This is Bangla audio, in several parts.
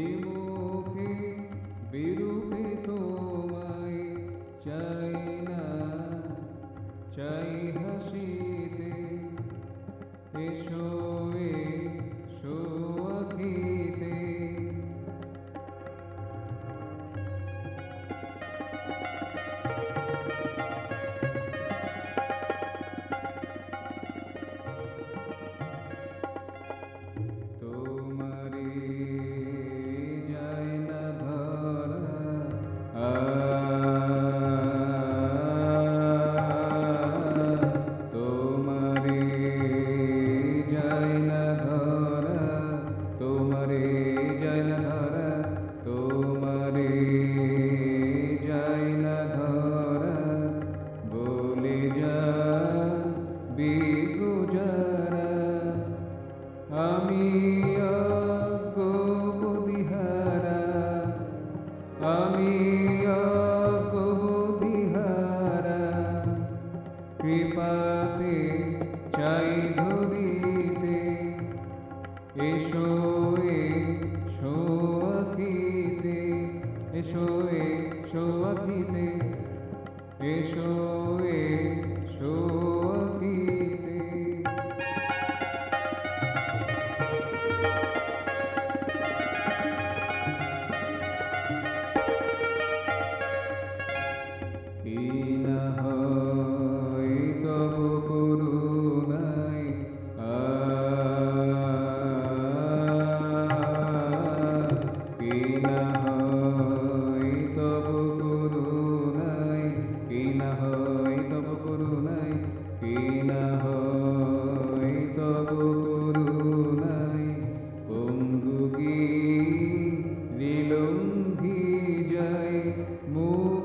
মুখে বিরূপে তোমায় চাই না, চাই হাসিতে। এসো এসো আখিতে। তোমারে যায় না ধরা, তোমারে যায় না ধরা, তোমারে যায় না ধরা, তোমারে যায় না ধরা, বলে যা বিগুজারা। আমি অজ্ঞবুদ্ধিহারা, আমি অজ্ঞবুদ্ধিহারা, কৃপাতে চাই ধরিতে। এসো এসো আখিতে, এসো এসো আখিতে, এসো এসো আখিতে। কি না হয় তব করুণায়, কি না হয় তব করুণায়, কি না হয় তব করুণায়, কি না হয় তব করুণায়। পঙ্গুগি রিলুম্ভি যায় মুখ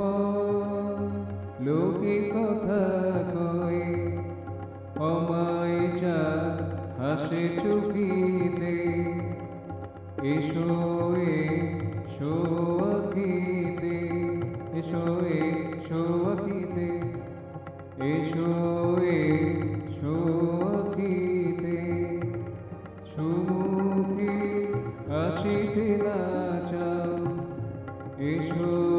লোকে কথা কয়, অমায় চা হাসে চুকিতে। এসো এসো আখিতে, এসো এসো আখিতে, এসো এসো আখিতে। সুমুখে আসিতে না চাও, এসো